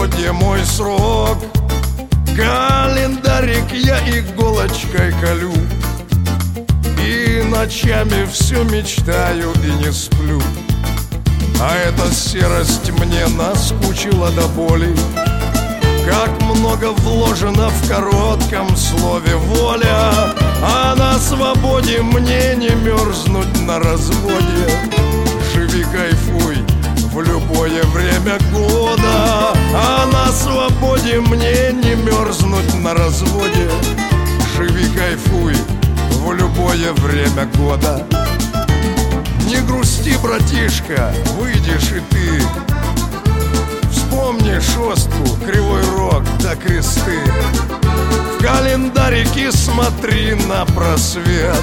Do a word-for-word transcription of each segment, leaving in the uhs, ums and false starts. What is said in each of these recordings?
свободе мой срок. Календарик я иголочкой колю, и ночами все мечтаю и не сплю. А эта серость мне наскучила до боли. Как много вложено в коротком слове воля, а на свободе мне не мерзнуть на разводе. Живи, кайфуй в любое время года, а на свободе мне не мерзнуть на разводе. Живи, кайфуй в любое время года. Не грусти, братишка, выйдешь и ты. Вспомни шостку, кривой рог да кресты. В календарике смотри на просвет.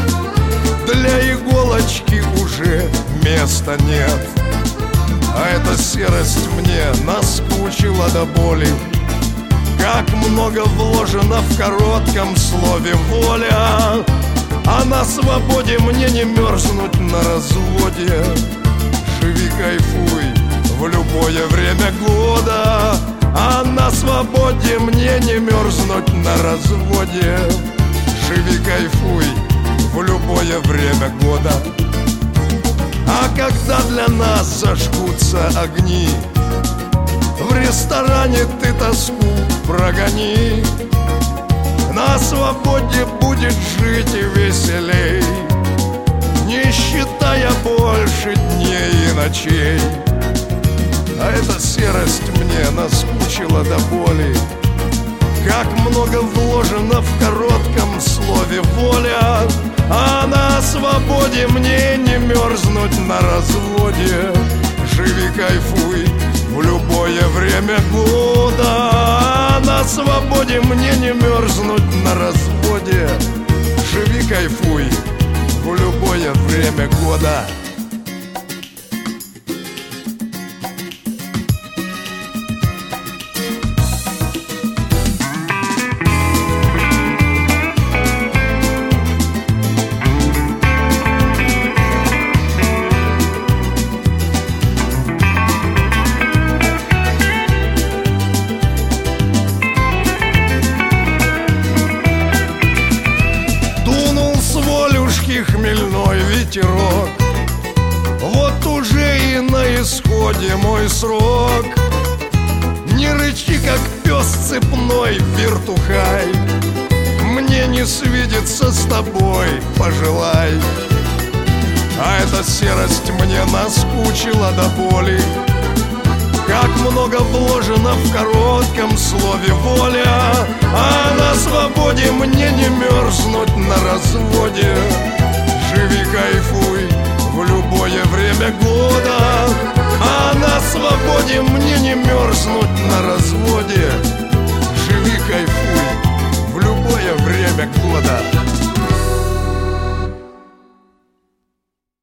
Для иголочки уже места нет. А эта серость мне наскучила до боли. Как много вложено в коротком слове воля, а на свободе мне не мерзнуть на разводе. Живи, кайфуй в любое время года, а на свободе мне не мерзнуть на разводе. Живи, кайфуй в любое время года. А когда для нас зажгутся огни, в ресторане ты тоску прогони. На свободе будет жить и веселей, не считая больше дней и ночей. А эта серость мне наскучила до боли. Как много вложено в коротком слове воля, а на свободе мне не мерзнуть на разводе. Живи, кайфуй в любое время года, а на свободе мне не мерзнуть на разводе. Живи, кайфуй в любое время года. Хмельной ветерок, вот уже и на исходе мой срок. Не рычи, как пес цепной, вертухай, мне не свидеться с тобой, пожелай. А эта серость мне наскучила до боли. Как много вложено в коротком слове воля, а на свободе мне не мерзнуть на разводе. Живи, кайфуй в любое время года, а на свободе мне не мерзнуть на разводе.